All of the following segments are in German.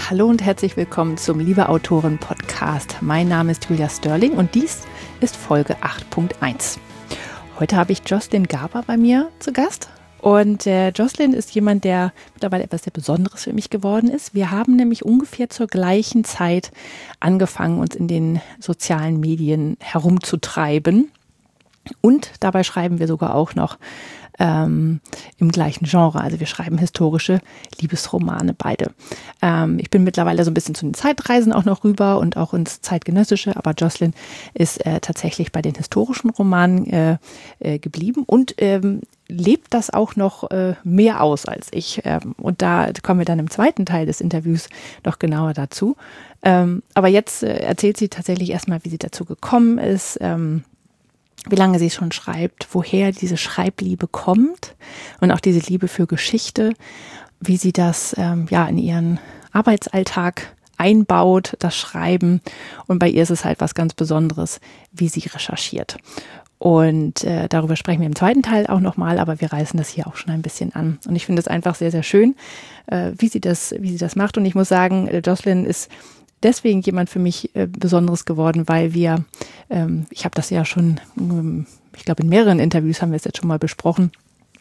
Hallo und herzlich willkommen zum Liebe Autoren Podcast. Mein Name ist Julia Sterling und dies ist Folge 8.1. Heute habe ich Jocelyn Garber bei mir zu Gast. Und Jocelyn ist jemand, der mittlerweile etwas sehr Besonderes für mich geworden ist. Wir haben nämlich ungefähr zur gleichen Zeit angefangen, uns in den sozialen Medien herumzutreiben. Und dabei schreiben wir sogar auch noch im gleichen Genre. Also wir schreiben historische Liebesromane beide. Ich bin mittlerweile so ein bisschen zu den Zeitreisen auch noch rüber und auch ins Zeitgenössische, aber Jocelyn ist tatsächlich bei den historischen Romanen geblieben und lebt das auch noch mehr aus als ich. Und da kommen wir dann im zweiten Teil des Interviews noch genauer dazu. Aber jetzt erzählt sie tatsächlich erstmal, wie sie dazu gekommen ist, wie lange sie schon schreibt, woher diese Schreibliebe kommt und auch diese Liebe für Geschichte, wie sie das in ihren Arbeitsalltag einbaut, das Schreiben. Und bei ihr ist es halt was ganz Besonderes, wie sie recherchiert. Und darüber sprechen wir im zweiten Teil auch nochmal, aber wir reißen das hier auch schon ein bisschen an. Und ich finde es einfach sehr, sehr schön, wie sie das macht. Und ich muss sagen, Jocelyn ist deswegen jemand für mich Besonderes geworden, weil wir, ich habe das ja schon, ich glaube in mehreren Interviews haben wir es jetzt schon mal besprochen,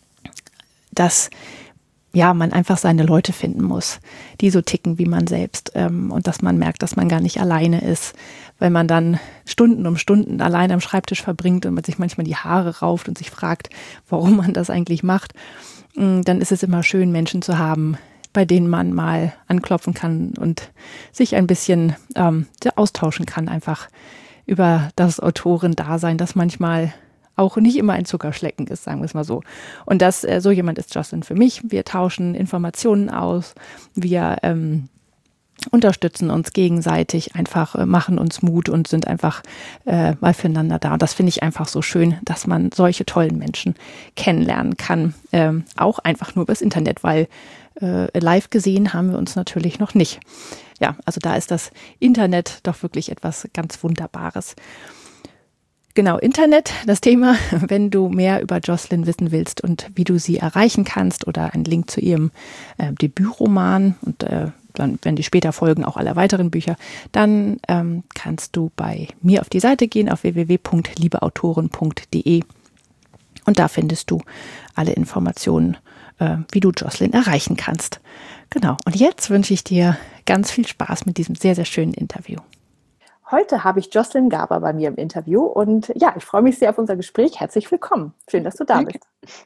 dass man einfach seine Leute finden muss, die so ticken wie man selbst und dass man merkt, dass man gar nicht alleine ist, weil man dann Stunden um Stunden allein am Schreibtisch verbringt und man sich manchmal die Haare rauft und sich fragt, warum man das eigentlich macht. Dann ist es immer schön, Menschen zu haben, bei denen man mal anklopfen kann und sich ein bisschen austauschen kann, einfach über das Autorendasein, das manchmal auch nicht immer ein Zuckerschlecken ist, sagen wir es mal so. Und das so jemand ist Jocelyn für mich. Wir tauschen Informationen aus, wir unterstützen uns gegenseitig, einfach machen uns Mut und sind einfach mal füreinander da. Und das finde ich einfach so schön, dass man solche tollen Menschen kennenlernen kann, auch einfach nur übers Internet, weil live gesehen haben wir uns natürlich noch nicht. Ja, also da ist das Internet doch wirklich etwas ganz Wunderbares. Genau, Internet, das Thema, wenn du mehr über Jocelyn wissen willst und wie du sie erreichen kannst oder einen Link zu ihrem Debütroman und dann, wenn die später folgen, auch alle weiteren Bücher, dann kannst du bei mir auf die Seite gehen, auf www.liebeautoren.de und da findest du alle Informationen, wie du Jocelyn erreichen kannst. Genau, und jetzt wünsche ich dir ganz viel Spaß mit diesem sehr, sehr schönen Interview. Heute habe ich Jocelyn Garber bei mir im Interview und ja, ich freue mich sehr auf unser Gespräch. Herzlich willkommen. Schön, dass du da bist.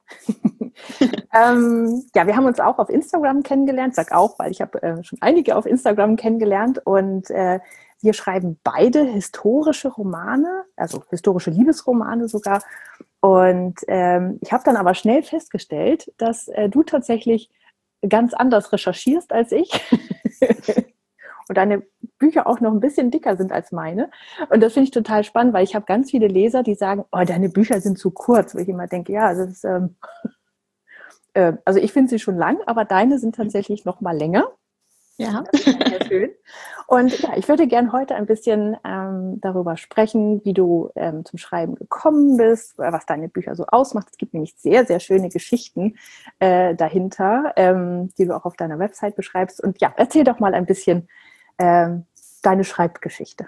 Wir haben uns auch auf Instagram kennengelernt. Sag auch, weil ich habe schon einige auf Instagram kennengelernt und wir schreiben beide historische Romane, also historische Liebesromane sogar. Und ich habe dann aber schnell festgestellt, dass du tatsächlich ganz anders recherchierst als ich. Und deine Bücher auch noch ein bisschen dicker sind als meine. Und das finde ich total spannend, weil ich habe ganz viele Leser, die sagen, oh, deine Bücher sind zu kurz. Wo ich immer denke, ja, das ist, also ich finde sie schon lang, aber deine sind tatsächlich noch mal länger. Ja. Das ist sehr schön. Und ja, ich würde gerne heute ein bisschen darüber sprechen, wie du zum Schreiben gekommen bist, was deine Bücher so ausmacht. Es gibt nämlich sehr, sehr schöne Geschichten dahinter, die du auch auf deiner Website beschreibst. Und ja, erzähl doch mal ein bisschen deine Schreibgeschichte.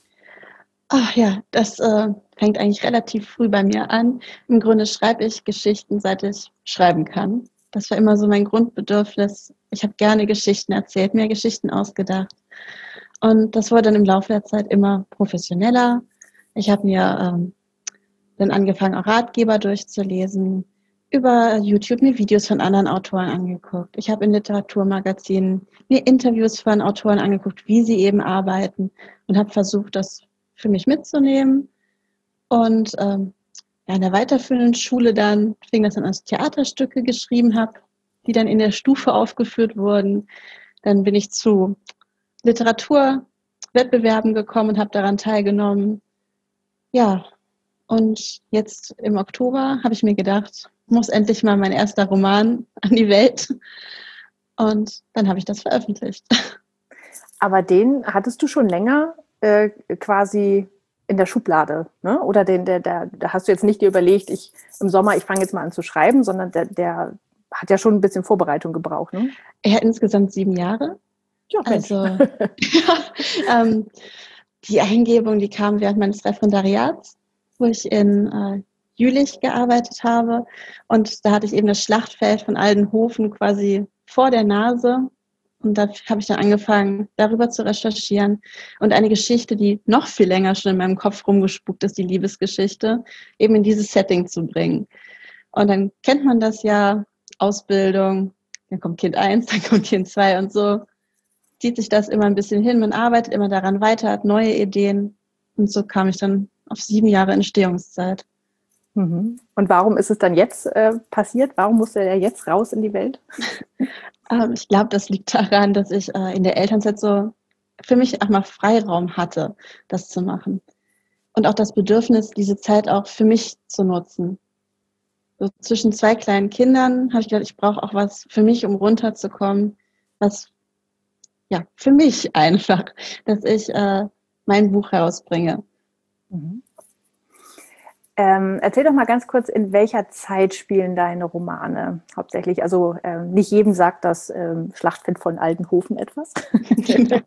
Ach ja, das fängt eigentlich relativ früh bei mir an. Im Grunde schreibe ich Geschichten, seit ich schreiben kann. Das war immer so mein Grundbedürfnis. Ich habe gerne Geschichten erzählt, mir Geschichten ausgedacht. Und das wurde dann im Laufe der Zeit immer professioneller. Ich habe mir dann angefangen, auch Ratgeber durchzulesen, über YouTube mir Videos von anderen Autoren angeguckt. Ich habe in Literaturmagazinen mir Interviews von Autoren angeguckt, wie sie eben arbeiten und habe versucht, das für mich mitzunehmen. Und in der weiterführenden Schule dann fing das an, als Theaterstücke geschrieben habe, die dann in der Stufe aufgeführt wurden. Dann bin ich zu Literaturwettbewerben gekommen und habe daran teilgenommen. Ja, und jetzt im Oktober habe ich mir gedacht, muss endlich mal mein erster Roman an die Welt. Und dann habe ich das veröffentlicht. Aber den hattest du schon länger quasi in der Schublade, ne? Oder da hast du jetzt nicht dir überlegt, im Sommer, ich fange jetzt mal an zu schreiben, sondern der hat ja schon ein bisschen Vorbereitung gebraucht, ne? Er hat insgesamt 7 Jahre. Ja, Mensch. Also, ja, die Eingebung, die kam während meines Referendariats, wo ich in Jülich gearbeitet habe. Und da hatte ich eben das Schlachtfeld von Aldenhoven quasi vor der Nase. Und da habe ich dann angefangen, darüber zu recherchieren. Und eine Geschichte, die noch viel länger schon in meinem Kopf rumgespukt ist, die Liebesgeschichte, eben in dieses Setting zu bringen. Und dann kennt man das ja, Ausbildung, dann kommt Kind 1, dann kommt Kind 2 und so zieht sich das immer ein bisschen hin. Man arbeitet immer daran weiter, hat neue Ideen. Und so kam ich dann auf 7 Jahre Entstehungszeit. Mhm. Und warum ist es dann jetzt passiert? Warum musste er jetzt raus in die Welt? Ich glaube, das liegt daran, dass ich in der Elternzeit so für mich auch mal Freiraum hatte, das zu machen. Und auch das Bedürfnis, diese Zeit auch für mich zu nutzen. So zwischen 2 kleinen Kindern habe ich gedacht, ich brauche auch was für mich, um runterzukommen, was ja für mich einfach, dass ich mein Buch herausbringe. Mhm. Erzähl doch mal ganz kurz, in welcher Zeit spielen deine Romane hauptsächlich? Also nicht jedem sagt das Schlachtfeld von Aldenhoven etwas. Genau.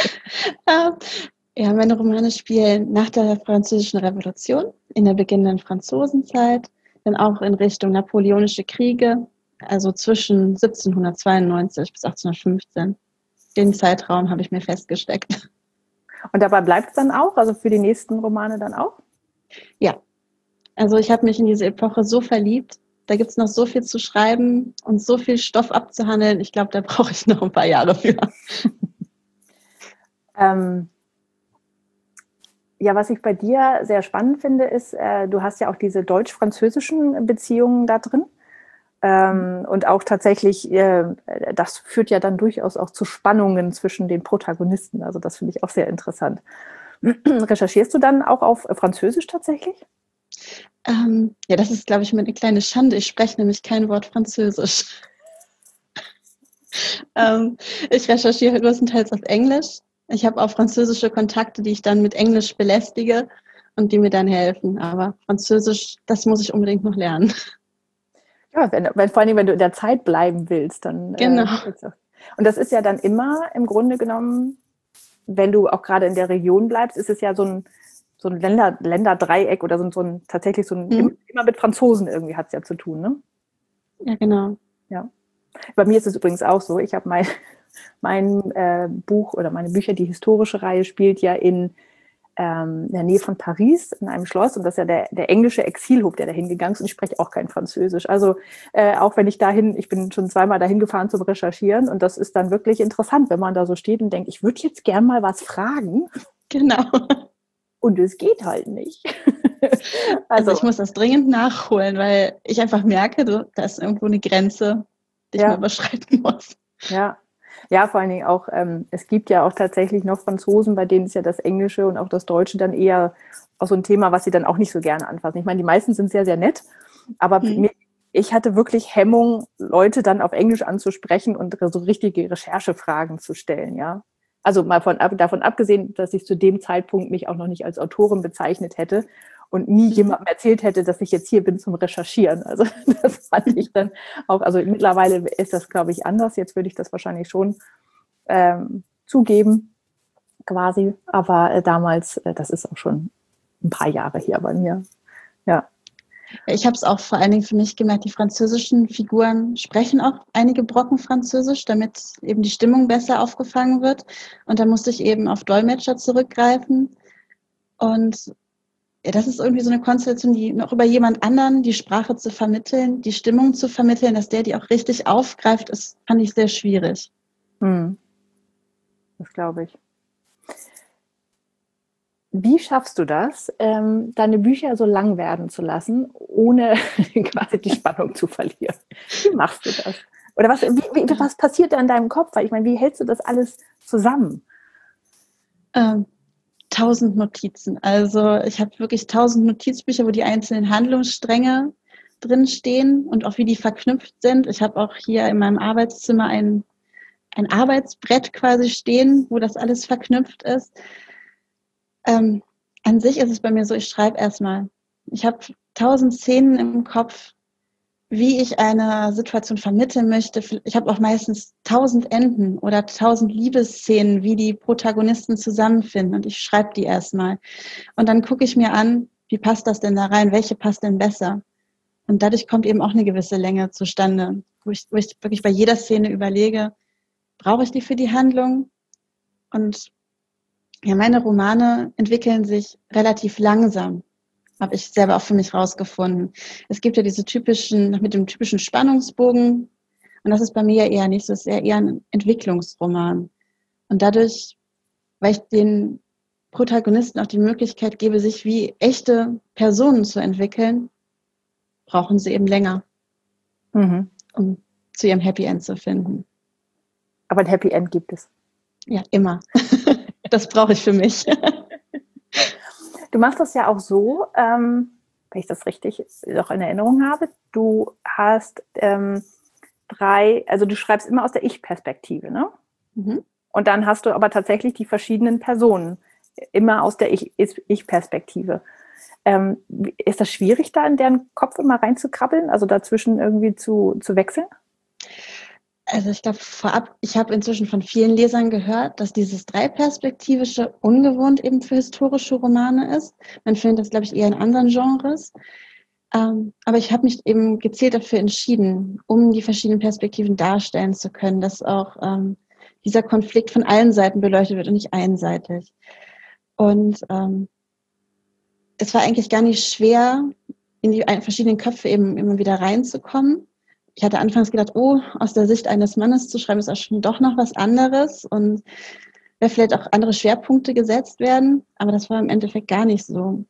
Ja, meine Romane spielen nach der Französischen Revolution, in der beginnenden Franzosenzeit, dann auch in Richtung Napoleonische Kriege, also zwischen 1792 bis 1815. Den Zeitraum habe ich mir festgesteckt. Und dabei bleibt es dann auch, also für die nächsten Romane dann auch? Ja, also ich habe mich in diese Epoche so verliebt. Da gibt es noch so viel zu schreiben und so viel Stoff abzuhandeln. Ich glaube, da brauche ich noch ein paar Jahre für. Ja, was ich bei dir sehr spannend finde, ist, du hast ja auch diese deutsch-französischen Beziehungen da drin. Und auch tatsächlich, das führt ja dann durchaus auch zu Spannungen zwischen den Protagonisten. Also das finde ich auch sehr interessant. Recherchierst du dann auch auf Französisch tatsächlich? Ja, das ist, glaube ich, eine kleine Schande. Ich spreche nämlich kein Wort Französisch. Ich recherchiere größtenteils auf Englisch. Ich habe auch französische Kontakte, die ich dann mit Englisch belästige und die mir dann helfen. Aber Französisch, das muss ich unbedingt noch lernen. Ja, vor allem, wenn du in der Zeit bleiben willst, dann. Genau. Und das ist ja dann immer im Grunde genommen, wenn du auch gerade in der Region bleibst, ist es ja so ein Länderdreieck oder tatsächlich immer mit Franzosen irgendwie hat es ja zu tun, ne? Ja, genau. Ja. Bei mir ist es übrigens auch so. Ich habe mein Buch oder meine Bücher, die historische Reihe spielt ja in der Nähe von Paris in einem Schloss und das ist ja der englische Exilhof, der dahin gegangen ist und ich spreche auch kein Französisch. Also auch wenn ich bin schon zweimal dahin gefahren zum Recherchieren und das ist dann wirklich interessant, wenn man da so steht und denkt, ich würde jetzt gern mal was fragen. Genau. Und es geht halt nicht. Also ich muss das dringend nachholen, weil ich einfach merke, da ist irgendwo eine Grenze, die ich mal überschreiten muss. Ja. Ja, vor allen Dingen auch, es gibt ja auch tatsächlich noch Franzosen, bei denen ist ja das Englische und auch das Deutsche dann eher auch so ein Thema, was sie dann auch nicht so gerne anfassen. Ich meine, die meisten sind sehr, sehr nett, aber ich hatte wirklich Hemmung, Leute dann auf Englisch anzusprechen und so richtige Recherchefragen zu stellen, ja. Also mal davon abgesehen, dass ich zu dem Zeitpunkt mich auch noch nicht als Autorin bezeichnet hätte und nie jemandem erzählt hätte, dass ich jetzt hier bin zum Recherchieren. Also das fand ich dann auch, also mittlerweile ist das, glaube ich, anders. Jetzt würde ich das wahrscheinlich schon zugeben, quasi. Aber damals, das ist auch schon ein paar Jahre her bei mir. Ja. Ich habe es auch vor allen Dingen für mich gemerkt, die französischen Figuren sprechen auch einige Brocken Französisch, damit eben die Stimmung besser aufgefangen wird. Und da musste ich eben auf Dolmetscher zurückgreifen. Und ja, das ist irgendwie so eine Konstellation, die noch über jemand anderen die Sprache zu vermitteln, die Stimmung zu vermitteln, dass der die auch richtig aufgreift, ist, fand ich sehr schwierig. Das glaube ich. Wie schaffst du das, deine Bücher so lang werden zu lassen, ohne quasi die Spannung zu verlieren? Wie machst du das? Oder was passiert da in deinem Kopf? Weil ich meine, wie hältst du das alles zusammen? 1000 Notizen. Also ich habe wirklich 1000 Notizbücher, wo die einzelnen Handlungsstränge drinstehen und auch wie die verknüpft sind. Ich habe auch hier in meinem Arbeitszimmer ein Arbeitsbrett quasi stehen, wo das alles verknüpft ist. An sich ist es bei mir so, ich schreibe erstmal. Ich habe 1000 Szenen im Kopf, wie ich eine Situation vermitteln möchte. Ich habe auch meistens 1000 Enden oder 1000 Liebesszenen, wie die Protagonisten zusammenfinden. Und ich schreibe die erstmal. Und dann gucke ich mir an, wie passt das denn da rein? Welche passt denn besser? Und dadurch kommt eben auch eine gewisse Länge zustande, wo ich wirklich bei jeder Szene überlege, brauche ich die für die Handlung? Und ja, meine Romane entwickeln sich relativ langsam, habe ich selber auch für mich rausgefunden. Es gibt ja diese mit dem typischen Spannungsbogen. Und das ist bei mir ja eher nicht so, es ist eher ein Entwicklungsroman. Und dadurch, weil ich den Protagonisten auch die Möglichkeit gebe, sich wie echte Personen zu entwickeln, brauchen sie eben länger, um zu ihrem Happy End zu finden. Aber ein Happy End gibt es. Ja, immer. Das brauche ich für mich. Du machst das ja auch so, wenn ich das richtig noch in Erinnerung habe, du hast du schreibst immer aus der Ich-Perspektive, ne? Mhm. Und dann hast du aber tatsächlich die verschiedenen Personen, immer aus der Ich-Perspektive. Ist das schwierig, da in deren Kopf immer reinzukrabbeln, also dazwischen irgendwie zu wechseln? Also ich glaube vorab, ich habe inzwischen von vielen Lesern gehört, dass dieses Dreiperspektivische ungewohnt eben für historische Romane ist. Man findet das, glaube ich, eher in anderen Genres. Aber ich habe mich eben gezielt dafür entschieden, um die verschiedenen Perspektiven darstellen zu können, dass auch dieser Konflikt von allen Seiten beleuchtet wird und nicht einseitig. Und es war eigentlich gar nicht schwer, in die verschiedenen Köpfe eben immer wieder reinzukommen. Ich hatte anfangs gedacht, oh, aus der Sicht eines Mannes zu schreiben, ist auch schon doch noch was anderes und da vielleicht auch andere Schwerpunkte gesetzt werden, aber das war im Endeffekt gar nicht so.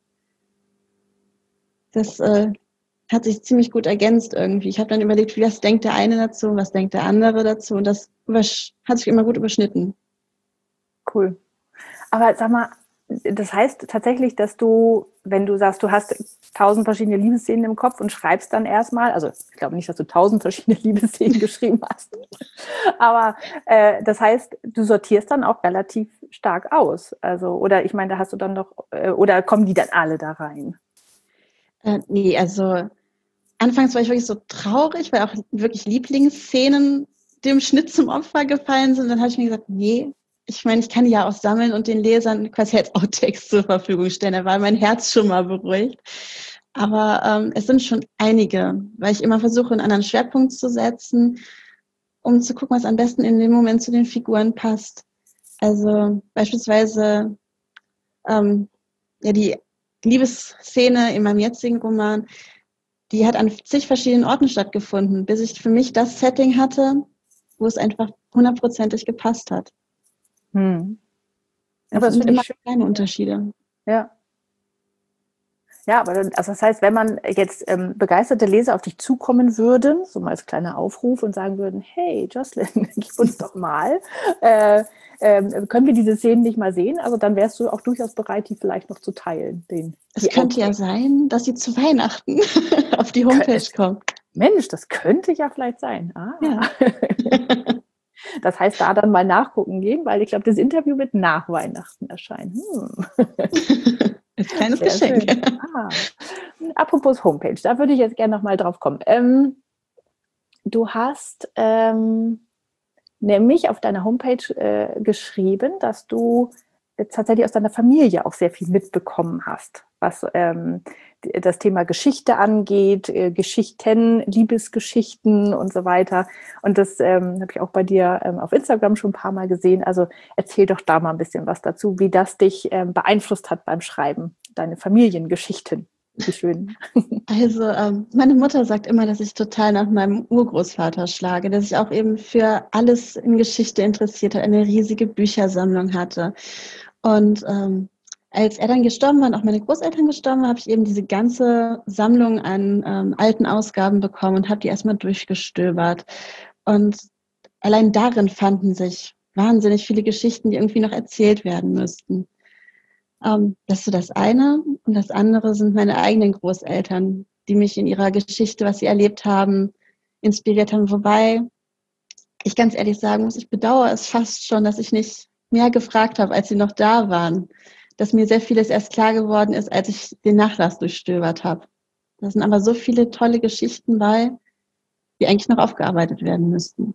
Das hat sich ziemlich gut ergänzt irgendwie. Ich habe dann überlegt, was denkt der eine dazu, was denkt der andere dazu und das hat sich immer gut überschnitten. Cool. Aber sag mal, das heißt tatsächlich, dass du, wenn du sagst, du hast 1000 verschiedene Liebesszenen im Kopf und schreibst dann erstmal, also ich glaube nicht, dass du 1000 verschiedene Liebesszenen geschrieben hast, aber das heißt, du sortierst dann auch relativ stark aus. Also, oder ich meine, da hast du dann noch, oder kommen die dann alle da rein? Nee, also anfangs war ich wirklich so traurig, weil auch wirklich Lieblingsszenen dem Schnitt zum Opfer gefallen sind. Dann habe ich mir gesagt, nee, ich meine, ich kann die ja auch sammeln und den Lesern quasi als Outtakes zur Verfügung stellen. Da war mein Herz schon mal beruhigt. Aber es sind schon einige, weil ich immer versuche, einen anderen Schwerpunkt zu setzen, um zu gucken, was am besten in dem Moment zu den Figuren passt. Also beispielsweise ja, die Liebesszene in meinem jetzigen Roman, die hat an zig verschiedenen Orten stattgefunden, bis ich für mich das Setting hatte, wo es einfach 100%ig gepasst hat. Aber das sind finde ich immer schön. kleine Unterschiede. Ja. Ja, aber also das heißt, wenn man jetzt begeisterte Leser auf dich zukommen würden, so mal als kleiner Aufruf und sagen würden, hey Jocelyn, gib uns doch mal, können wir diese Szenen nicht mal sehen? Also dann wärst du auch durchaus bereit, die vielleicht noch zu teilen. Es könnte ja sein, dass sie zu Weihnachten auf die Homepage kommt. Mensch, das könnte ja vielleicht sein. Ja. Das heißt, da dann mal nachgucken gehen, weil ich glaube, das Interview wird nach Weihnachten erscheinen. Ein kleines Geschenk. Apropos Homepage, da würde ich jetzt gerne noch mal drauf kommen. Du hast nämlich auf deiner Homepage geschrieben, dass du tatsächlich aus deiner Familie auch sehr viel mitbekommen hast, was das Thema Geschichte angeht, Geschichten, Liebesgeschichten und so weiter. Und das habe ich auch bei dir auf Instagram schon ein paar Mal gesehen. Also erzähl doch da mal ein bisschen was dazu, wie das dich beeinflusst hat beim Schreiben, deine Familiengeschichten. Wie schön. Also meine Mutter sagt immer, dass ich total nach meinem Urgroßvater schlage, dass ich auch eben für alles in Geschichte interessiert hat, eine riesige Büchersammlung hatte. Und als er dann gestorben war und auch meine Großeltern gestorben waren, habe ich eben diese ganze Sammlung an alten Ausgaben bekommen und habe die erstmal durchgestöbert. Und allein darin fanden sich wahnsinnig viele Geschichten, die irgendwie noch erzählt werden müssten. Das ist so das eine. Und das andere sind meine eigenen Großeltern, die mich in ihrer Geschichte, was sie erlebt haben, inspiriert haben. Wobei ich ganz ehrlich sagen muss, ich bedauere es fast schon, dass ich nicht mehr gefragt habe, als sie noch da waren. Dass mir sehr vieles erst klar geworden ist, als ich den Nachlass durchstöbert habe. Da sind aber so viele tolle Geschichten bei. die eigentlich noch aufgearbeitet werden müssten.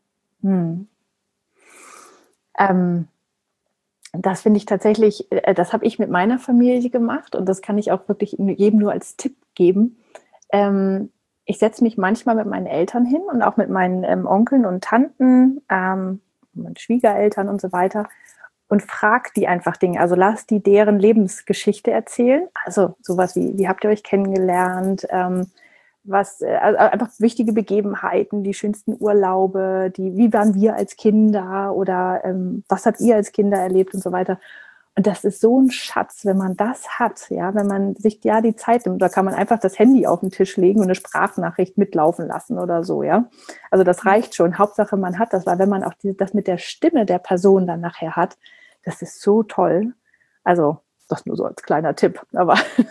Das finde ich tatsächlich, das habe ich mit meiner Familie gemacht und das kann ich auch wirklich jedem nur als Tipp geben. Ich setze mich manchmal mit meinen Eltern hin und auch mit meinen Onkeln und Tanten, meinen Schwiegereltern und so weiter und frag die einfach Dinge. Also lass die deren Lebensgeschichte erzählen. Also sowas wie habt ihr euch kennengelernt? Also einfach wichtige Begebenheiten, die schönsten Urlaube, wie waren wir als Kinder oder was habt ihr als Kinder erlebt und so weiter. Und das ist so ein Schatz, wenn man das hat, ja, wenn man sich die Zeit nimmt, da kann man einfach das Handy auf den Tisch legen und eine Sprachnachricht mitlaufen lassen oder so, ja. Also das reicht schon. Hauptsache man hat das, weil wenn man auch das mit der Stimme der Person dann nachher hat, das ist so toll. Also das nur so als kleiner Tipp, aber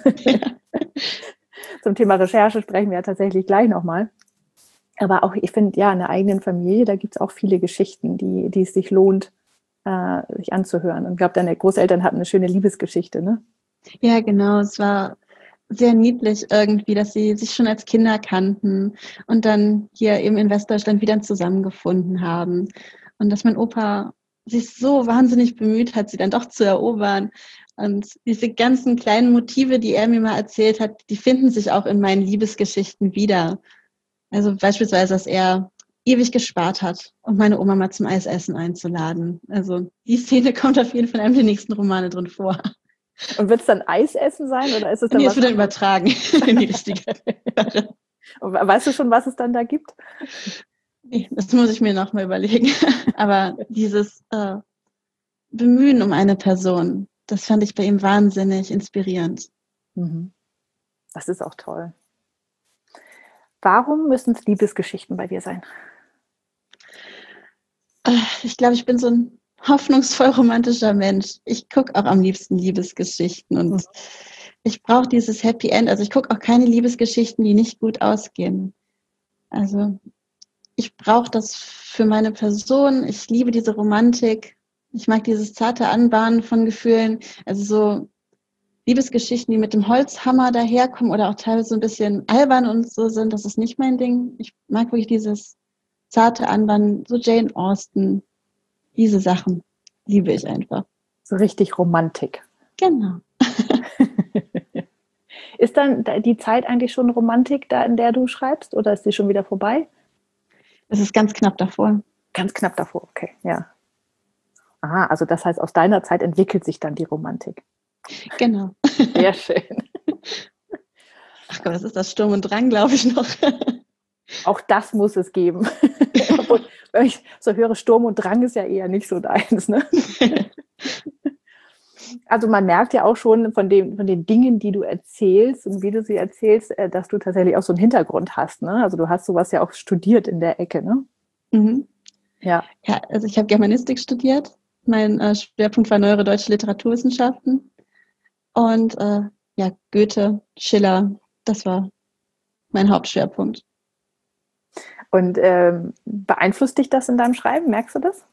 zum Thema Recherche sprechen wir ja tatsächlich gleich nochmal. Aber auch, ich finde, ja, in der eigenen Familie, da gibt es auch viele Geschichten, die es sich lohnt, sich anzuhören. Und ich glaube, deine Großeltern hatten eine schöne Liebesgeschichte, ne? Ja, genau. Es war sehr niedlich irgendwie, dass sie sich schon als Kinder kannten und dann hier eben in Westdeutschland wieder zusammengefunden haben. Und dass mein Opa sich so wahnsinnig bemüht hat, sie dann doch zu erobern. Und diese ganzen kleinen Motive, die er mir mal erzählt hat, die finden sich auch in meinen Liebesgeschichten wieder. Also beispielsweise, dass er ewig gespart hat, um meine Oma mal zum Eisessen einzuladen. Also die Szene kommt auf jeden Fall in einem der nächsten Romane drin vor. Und wird es dann Eisessen sein oder ist es dann Nee, was es wird dann anderes? übertragen in die richtige Sache. Und weißt du schon, was es dann da gibt? Nee, das muss ich mir noch mal überlegen. Aber dieses Bemühen um eine Person, das fand ich bei ihm wahnsinnig inspirierend. Das ist auch toll. Warum müssen es Liebesgeschichten bei dir sein? Ich glaube, ich bin so ein hoffnungsvoll romantischer Mensch. Ich gucke auch am liebsten Liebesgeschichten und ich brauche dieses Happy End. Also ich gucke auch keine Liebesgeschichten, die nicht gut ausgehen. Also ich brauche das für meine Person. Ich liebe diese Romantik. Ich mag dieses zarte Anbahnen von Gefühlen. Also so Liebesgeschichten, die mit dem Holzhammer daherkommen oder auch teilweise so ein bisschen albern und so sind, das ist nicht mein Ding. Ich mag wirklich dieses zarte Anbahnen, so Jane Austen, diese Sachen liebe ich einfach. So richtig Romantik. Genau. Ist dann die Zeit eigentlich schon Romantik, da in der du schreibst, oder ist die schon wieder vorbei? Es ist ganz knapp davor. Ganz knapp davor, okay, ja. Aha, also das heißt, aus deiner Zeit entwickelt sich dann die Romantik. Genau. Sehr schön. Ach Gott, was ist das? Sturm und Drang, glaube ich noch. Auch das muss es geben. Obwohl, wenn ich so höre, Sturm und Drang ist ja eher nicht so deins, ne? Also man merkt ja auch schon von den Dingen, die du erzählst und wie du sie erzählst, dass du tatsächlich auch so einen Hintergrund hast, ne? Also du hast sowas ja auch studiert in der Ecke, ne? Mhm. Ja. Ja, also ich habe Germanistik studiert. Mein Schwerpunkt war neuere deutsche Literaturwissenschaften. Und ja, Goethe, Schiller, das war mein Hauptschwerpunkt. Und beeinflusst dich das in deinem Schreiben? Merkst du das?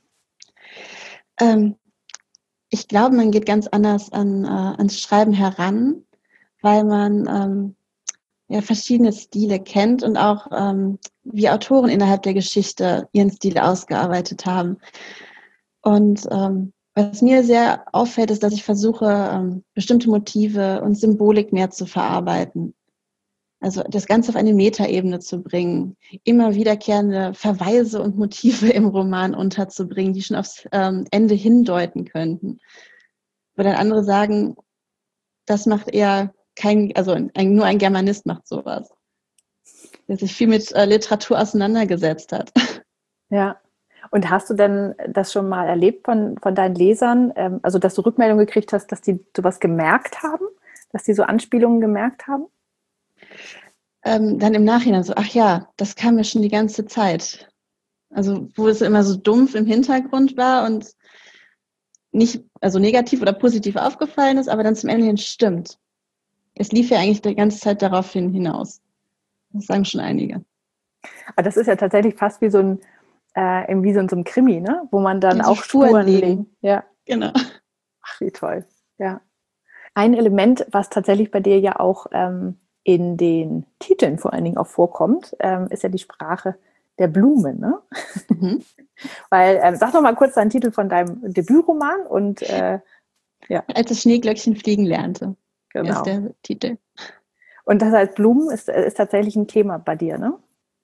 Ich glaube, man geht ganz anders ans Schreiben heran, weil man ja, verschiedene Stile kennt und auch wie Autoren innerhalb der Geschichte ihren Stil ausgearbeitet haben. Und was mir sehr auffällt, ist, dass ich versuche, bestimmte Motive und Symbolik mehr zu verarbeiten. Also das Ganze auf eine Metaebene zu bringen, immer wiederkehrende Verweise und Motive im Roman unterzubringen, die schon aufs Ende hindeuten könnten. Wo dann andere sagen, das macht eher nur ein Germanist macht sowas, der sich viel mit Literatur auseinandergesetzt hat. Ja. Und hast du denn das schon mal erlebt von deinen Lesern, also dass du Rückmeldungen gekriegt hast, dass die sowas gemerkt haben, dass die so Anspielungen gemerkt haben? Dann im Nachhinein so, ach ja, das kam mir schon die ganze Zeit. Also wo es immer so dumpf im Hintergrund war und nicht, also negativ oder positiv aufgefallen ist, aber dann zum Ende hin stimmt. Es lief ja eigentlich die ganze Zeit darauf hinaus. Das sagen schon einige. Aber das ist ja tatsächlich fast wie so ein wie so in so einem Krimi, ne? Wo man dann Ja, so auch Spuren legt. Ja. Genau. Ach, wie toll. Ja. Ein Element, was tatsächlich bei dir ja auch in den Titeln vor allen Dingen auch vorkommt, ist ja die Sprache der Blumen, ne? Mhm. Weil, sag doch mal kurz deinen Titel von deinem Debütroman und ja, Als das Schneeglöckchen fliegen lernte, ist genau. der Titel. Und das heißt, Blumen ist tatsächlich ein Thema bei dir, ne?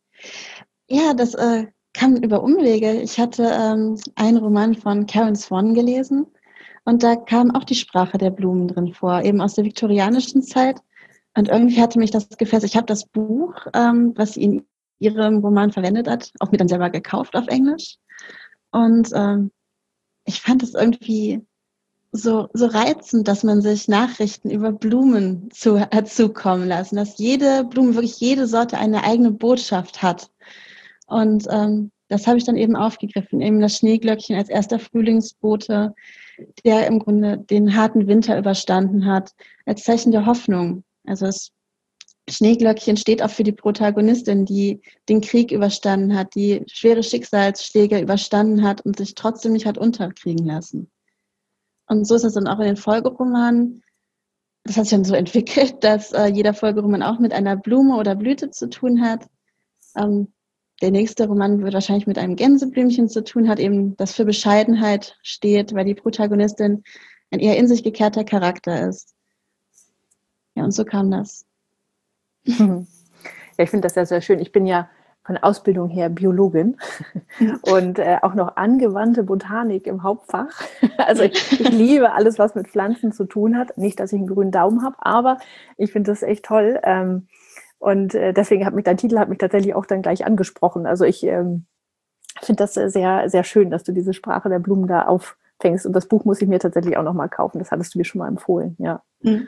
Ja, das kam über Umwege. Ich hatte einen Roman von Karen Swan gelesen und da kam auch die Sprache der Blumen drin vor, eben aus der viktorianischen Zeit. Und irgendwie hatte mich das gefesselt. Ich habe das Buch, was sie in ihrem Roman verwendet hat, auch mir dann selber gekauft auf Englisch. Und ich fand es irgendwie so reizend, dass man sich Nachrichten über Blumen hat zukommen lassen, dass jede Blume, wirklich jede Sorte eine eigene Botschaft hat. Und das habe ich dann eben aufgegriffen, eben das Schneeglöckchen als erster Frühlingsbote, der im Grunde den harten Winter überstanden hat, als Zeichen der Hoffnung. Also das Schneeglöckchen steht auch für die Protagonistin, die den Krieg überstanden hat, die schwere Schicksalsschläge überstanden hat und sich trotzdem nicht hat unterkriegen lassen. Und so ist es dann auch in den Folgeromanen. Das hat sich dann so entwickelt, dass jeder Folgeroman auch mit einer Blume oder Blüte zu tun hat. Ähm, der nächste Roman wird wahrscheinlich mit einem Gänseblümchen zu tun, hat eben das für Bescheidenheit steht, weil die Protagonistin ein eher in sich gekehrter Charakter ist. Ja, und so kam das. Ja, ich finde das ja sehr schön. Ich bin ja von Ausbildung her Biologin und auch noch angewandte Botanik im Hauptfach. Also ich liebe alles, was mit Pflanzen zu tun hat. Nicht, dass ich einen grünen Daumen habe, aber ich finde das echt toll. Und deswegen hat mich dein Titel tatsächlich auch dann gleich angesprochen. Also ich finde das sehr, sehr schön, dass du diese Sprache der Blumen da auffängst. Und das Buch muss ich mir tatsächlich auch noch mal kaufen. Das hattest du mir schon mal empfohlen, ja. Mhm.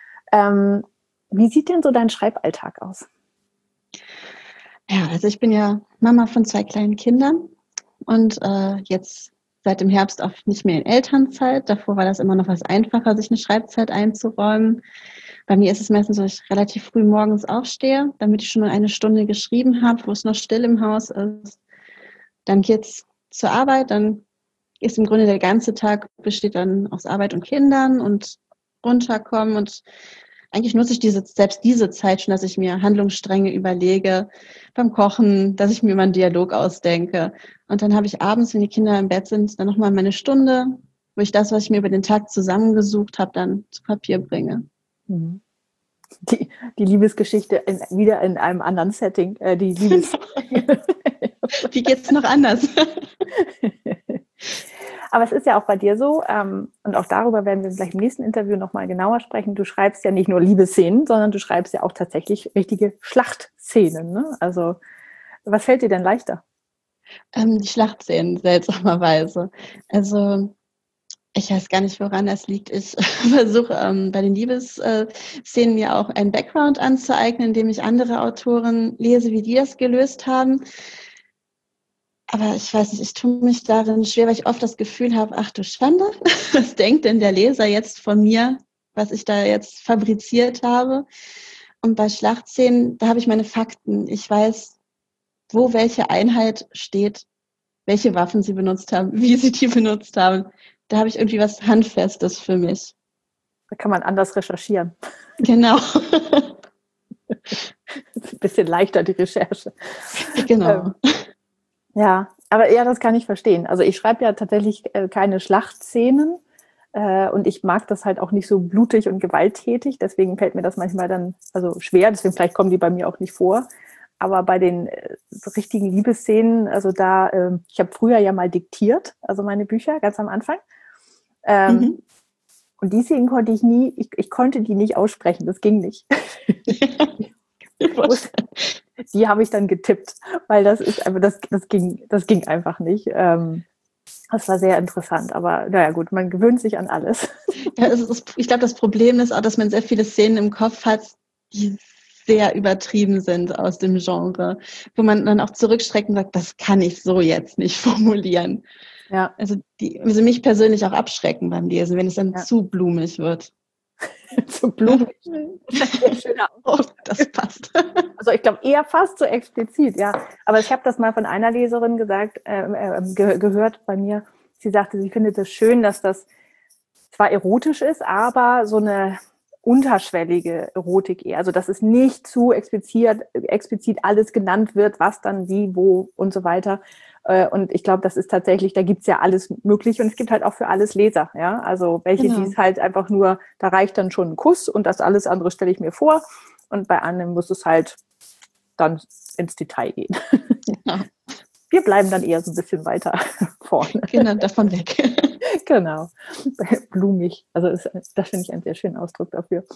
Wie sieht denn so dein Schreiballtag aus? Ja, also ich bin ja Mama von 2 kleinen Kindern und jetzt seit dem Herbst auch nicht mehr in Elternzeit. Davor war das immer noch was einfacher, sich eine Schreibzeit einzuräumen. Bei mir ist es meistens so, dass ich relativ früh morgens aufstehe, damit ich schon mal eine Stunde geschrieben habe, wo es noch still im Haus ist. Dann geht's zur Arbeit, dann ist im Grunde der ganze Tag besteht dann aus Arbeit und Kindern und runterkommen und eigentlich nutze ich selbst diese Zeit schon, dass ich mir Handlungsstränge überlege beim Kochen, dass ich mir mal einen Dialog ausdenke. Und dann habe ich abends, wenn die Kinder im Bett sind, dann nochmal meine Stunde, wo ich das, was ich mir über den Tag zusammengesucht habe, dann zu Papier bringe. Mhm. Die Liebesgeschichte wieder in einem anderen Setting. Wie geht's noch anders? Aber es ist ja auch bei dir so, und auch darüber werden wir vielleicht im nächsten Interview nochmal genauer sprechen, du schreibst ja nicht nur Liebesszenen, sondern du schreibst ja auch tatsächlich richtige Schlachtszenen. Ne? Also was fällt dir denn leichter? Die Schlachtszenen, seltsamerweise. Also ich weiß gar nicht, woran das liegt. Ich versuche bei den Liebesszenen mir auch einen Background anzueignen, indem ich andere Autoren lese, wie die das gelöst haben. Aber ich weiß nicht, ich tue mich darin schwer, weil ich oft das Gefühl habe, ach du Schande, was denkt denn der Leser jetzt von mir, was ich da jetzt fabriziert habe? Und bei Schlachtszenen, da habe ich meine Fakten. Ich weiß, wo welche Einheit steht, welche Waffen sie benutzt haben, wie sie die benutzt haben. Da habe ich irgendwie was Handfestes für mich. Da kann man anders recherchieren. Genau. Das ist ein bisschen leichter, die Recherche. Genau. Ja, aber ja, das kann ich verstehen. Also ich schreibe ja tatsächlich keine Schlachtszenen und ich mag das halt auch nicht so blutig und gewalttätig. Deswegen fällt mir das manchmal dann also schwer. Deswegen vielleicht kommen die bei mir auch nicht vor. Aber bei den so richtigen Liebesszenen, also da, ich habe früher ja mal diktiert, also meine Bücher ganz am Anfang. Mhm. Und die Szenen konnte ich konnte die nicht aussprechen. Das ging nicht. Die habe ich dann getippt, weil das ist einfach, das ging einfach nicht. Das war sehr interessant, aber naja gut, man gewöhnt sich an alles. Ja, ich glaube, das Problem ist auch, dass man sehr viele Szenen im Kopf hat, die sehr übertrieben sind aus dem Genre, wo man dann auch zurückschreckt und sagt, das kann ich so jetzt nicht formulieren. Ja. Also also mich persönlich auch abschrecken beim Lesen, wenn es dann Ja. zu blumig wird. Zu blumig. Sehr schöner Ausdruck. Oh, das passt. Also ich glaube eher fast so explizit, ja. Aber ich habe das mal von einer Leserin gehört bei mir. Sie sagte, sie findet es schön, dass das zwar erotisch ist, aber so eine unterschwellige Erotik eher. Also dass es nicht zu explizit alles genannt wird, was dann wie, wo und so weiter. Und ich glaube, das ist tatsächlich, da gibt's ja alles Mögliche und es gibt halt auch für alles Leser. Ja, also welche, die Genau. es halt einfach nur, da reicht dann schon ein Kuss und das alles andere stelle ich mir vor. Und bei anderen muss es halt dann ins Detail gehen. Genau. Wir bleiben dann eher so ein bisschen weiter vorne. Genau, davon weg. Genau. Blumig. Also das finde ich einen sehr schönen Ausdruck dafür.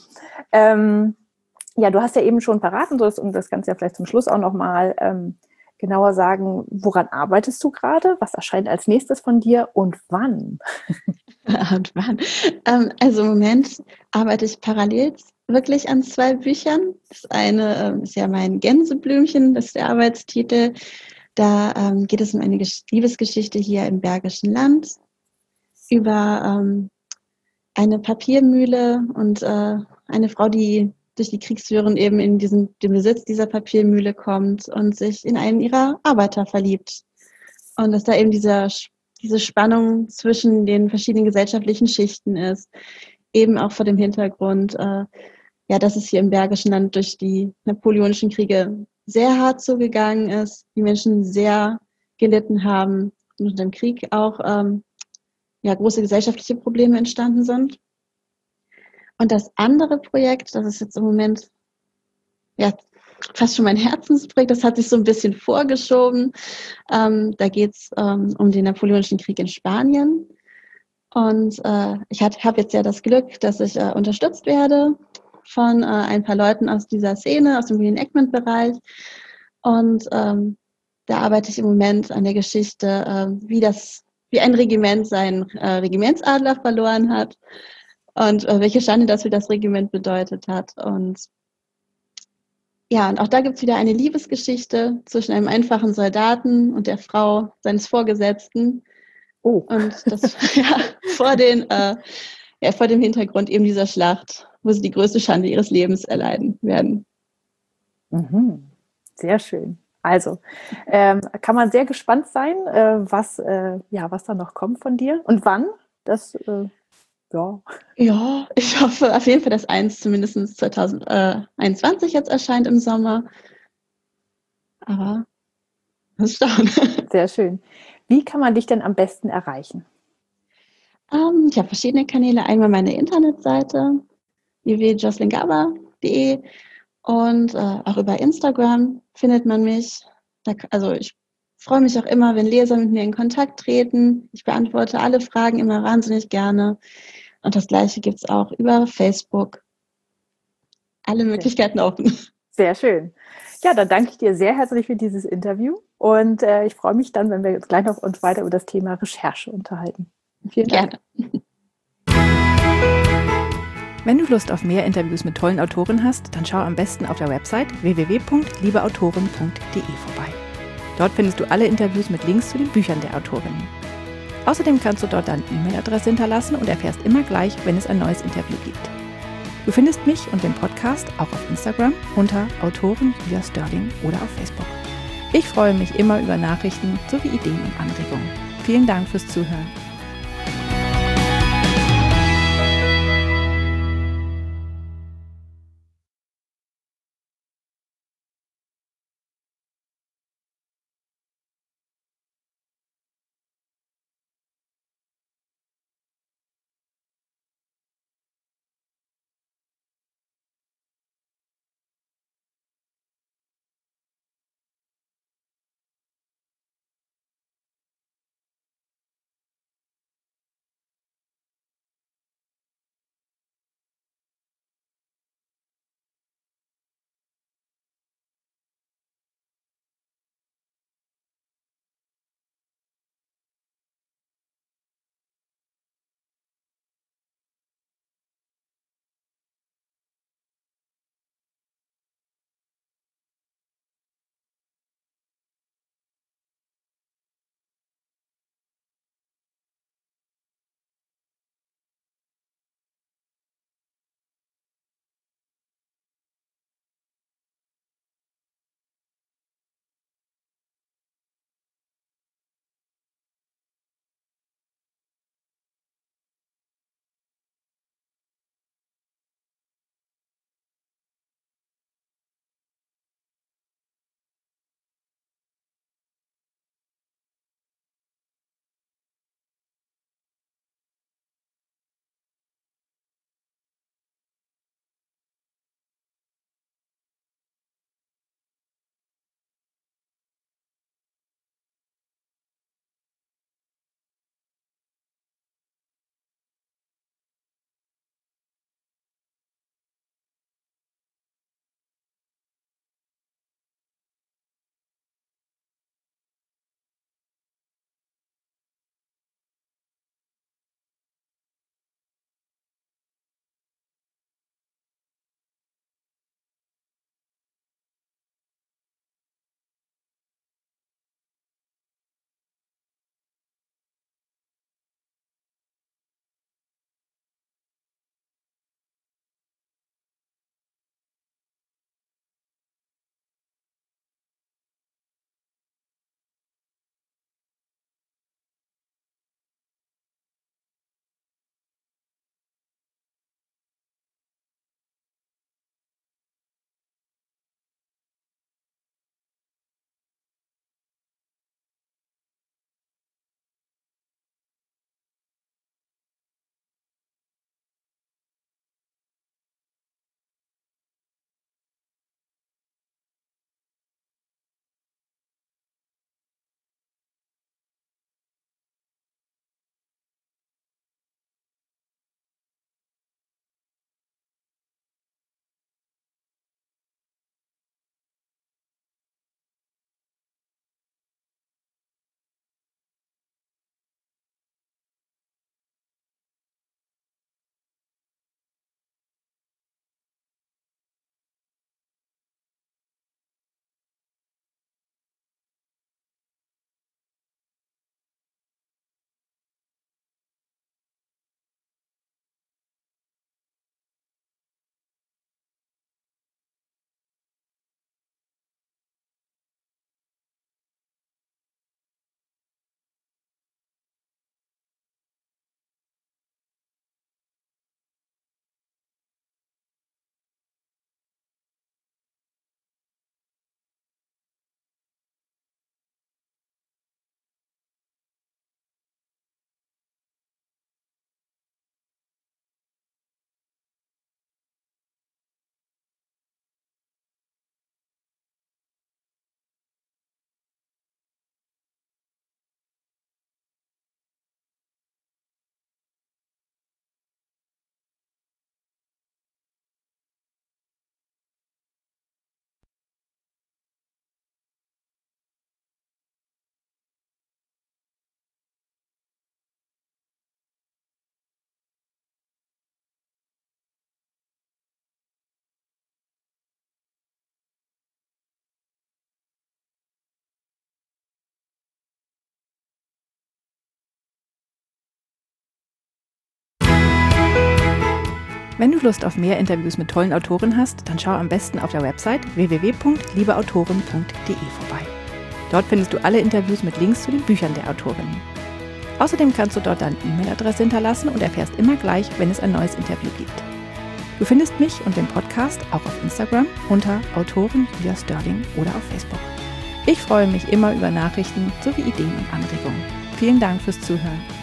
Ja, du hast ja eben schon verraten, und das kannst du ja vielleicht zum Schluss auch nochmal genauer sagen, woran arbeitest du gerade? Was erscheint als nächstes von dir und wann? Und wann? Also im Moment arbeite ich parallel wirklich an 2 Büchern. Das eine ist ja mein Gänseblümchen, das ist der Arbeitstitel. Da geht es um eine Liebesgeschichte hier im Bergischen Land über eine Papiermühle und eine Frau, die durch die Kriegsführung eben in den Besitz dieser Papiermühle kommt und sich in einen ihrer Arbeiter verliebt. Und dass da eben diese Spannung zwischen den verschiedenen gesellschaftlichen Schichten ist, eben auch vor dem Hintergrund, ja, dass es hier im Bergischen Land durch die napoleonischen Kriege sehr hart zugegangen ist, die Menschen sehr gelitten haben und unter dem Krieg auch ja, große gesellschaftliche Probleme entstanden sind. Und das andere Projekt, das ist jetzt im Moment ja fast schon mein Herzensprojekt, das hat sich so ein bisschen vorgeschoben. Da geht es um den Napoleonischen Krieg in Spanien. Und ich habe jetzt ja das Glück, dass ich unterstützt werde von ein paar Leuten aus dieser Szene, aus dem Reenactment-Bereich. Und da arbeite ich im Moment an der Geschichte, wie ein Regiment seinen Regimentsadler verloren hat und welche Schande das für das Regiment bedeutet hat. Und ja, und auch da gibt es wieder eine Liebesgeschichte zwischen einem einfachen Soldaten und der Frau seines Vorgesetzten. Oh. Und das ja vor dem Hintergrund eben dieser Schlacht, wo sie die größte Schande ihres Lebens erleiden werden. Mhm. Sehr schön. Also kann man sehr gespannt sein, was da noch kommt von dir und wann. Das ja. Ja, ich hoffe auf jeden Fall, dass eins zumindest 2021 jetzt erscheint im Sommer. Aber mal schauen. Sehr schön. Wie kann man dich denn am besten erreichen? Ich habe verschiedene Kanäle. Einmal meine Internetseite www.jocelyngaber.de und auch über Instagram findet man mich. Also ich freue mich auch immer, wenn Leser mit mir in Kontakt treten. Ich beantworte alle Fragen immer wahnsinnig gerne. Und das Gleiche gibt es auch über Facebook. Alle Möglichkeiten offen. Sehr schön. Ja, dann danke ich dir sehr herzlich für dieses Interview und ich freue mich dann, wenn wir jetzt gleich noch uns weiter über das Thema Recherche unterhalten. Vielen Dank. Gerne. Wenn du Lust auf mehr Interviews mit tollen Autoren hast, dann schau am besten auf der Website www.liebeautoren.de vorbei. Dort findest du alle Interviews mit Links zu den Büchern der Autorinnen. Außerdem kannst du dort deine E-Mail-Adresse hinterlassen und erfährst immer gleich, wenn es ein neues Interview gibt. Du findest mich und den Podcast auch auf Instagram unter Autorin Julia Störling oder auf Facebook. Ich freue mich immer über Nachrichten sowie Ideen und Anregungen. Vielen Dank fürs Zuhören. Wenn du Lust auf mehr Interviews mit tollen Autoren hast, dann schau am besten auf der Website www.liebeautoren.de vorbei. Dort findest du alle Interviews mit Links zu den Büchern der Autorinnen. Außerdem kannst du dort deine E-Mail-Adresse hinterlassen und erfährst immer gleich, wenn es ein neues Interview gibt. Du findest mich und den Podcast auch auf Instagram unter Autorin Julia Störling oder auf Facebook. Ich freue mich immer über Nachrichten sowie Ideen und Anregungen. Vielen Dank fürs Zuhören.